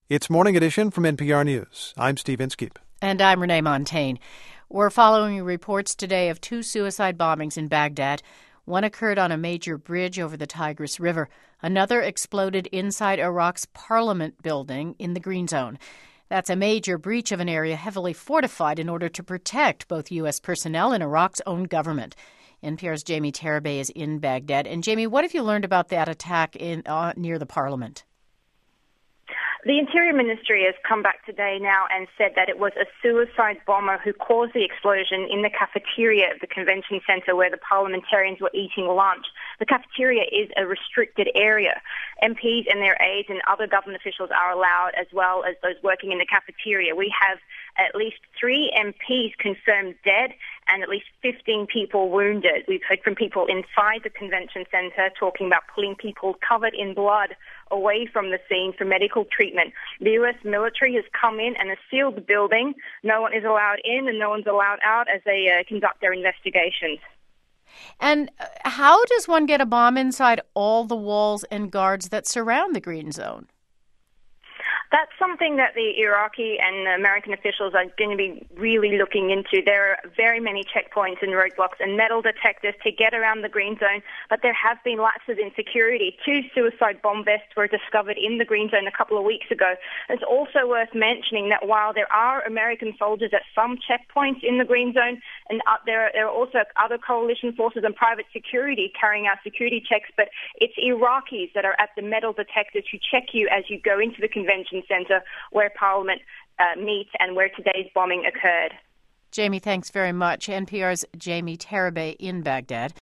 It's Morning Edition from NPR News. I'm Steve Inskeep. And I'm Renee Montaigne. We're following reports today of two suicide bombings in Baghdad. One occurred on a major bridge over the Tigris River. Another exploded inside Iraq's parliament building in the Green Zone. That's a major breach of an area heavily fortified in order to protect both U.S. personnel and Iraq's own government. NPR's Jamie Tarabay is in Baghdad. And Jamie, what have you learned about that attack near the parliament? The Interior Ministry has come back today now and said that it was a suicide bomber who caused the explosion in the cafeteria of the convention centre where the parliamentarians were eating lunch. The cafeteria is a restricted area. MPs and their aides and other government officials are allowed, as well as those working in the cafeteria. We have at least 3 MPs confirmed dead and at least 15 people wounded. We've heard from people inside the convention centre talking about pulling people covered in blood away from the scene for medical treatment. The U.S. military has come in and has sealed the building. No one is allowed in and no one's allowed out as they conduct their investigations. And how does one get a bomb inside all the walls and guards that surround the Green Zone? That's something that the Iraqi and American officials are going to be really looking into. There are very many checkpoints and roadblocks and metal detectors to get around the Green Zone, but there have been lapses in security. 2 suicide bomb vests were discovered in the Green Zone a couple of weeks ago. It's also worth mentioning that while there are American soldiers at some checkpoints in the Green Zone, and there are also other coalition forces and private security carrying out security checks, but it's Iraqis that are at the metal detectors who check you as you go into the convention centre where Parliament meets and where today's bombing occurred. Jamie, thanks very much. NPR's Jamie Tarabay in Baghdad.